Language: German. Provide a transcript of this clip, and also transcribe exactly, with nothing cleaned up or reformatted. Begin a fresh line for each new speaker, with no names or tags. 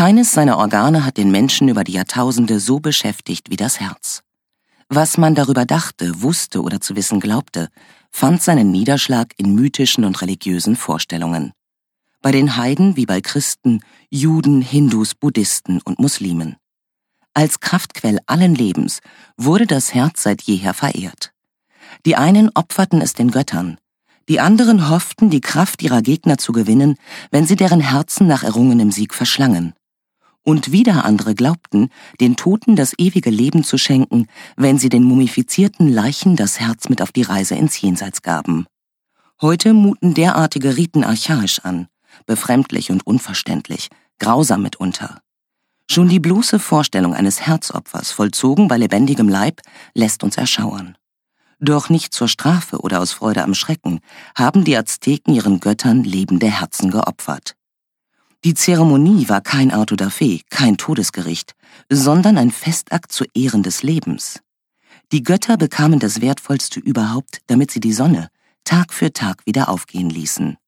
Keines seiner Organe hat den Menschen über die Jahrtausende so beschäftigt wie das Herz. Was man darüber dachte, wusste oder zu wissen glaubte, fand seinen Niederschlag in mythischen und religiösen Vorstellungen. Bei den Heiden wie bei Christen, Juden, Hindus, Buddhisten und Muslimen. Als Kraftquell allen Lebens wurde das Herz seit jeher verehrt. Die einen opferten es den Göttern, die anderen hofften, die Kraft ihrer Gegner zu gewinnen, wenn sie deren Herzen nach errungenem Sieg verschlangen. Und wieder andere glaubten, den Toten das ewige Leben zu schenken, wenn sie den mumifizierten Leichen das Herz mit auf die Reise ins Jenseits gaben. Heute muten derartige Riten archaisch an, befremdlich und unverständlich, grausam mitunter. Schon die bloße Vorstellung eines Herzopfers, vollzogen bei lebendigem Leib, lässt uns erschauern. Doch nicht zur Strafe oder aus Freude am Schrecken haben die Azteken ihren Göttern lebende Herzen geopfert. Die Zeremonie war kein Auto da fe, kein Todesgericht, sondern ein Festakt zu Ehren des Lebens. Die Götter bekamen das Wertvollste überhaupt, damit sie die Sonne Tag für Tag wieder aufgehen ließen.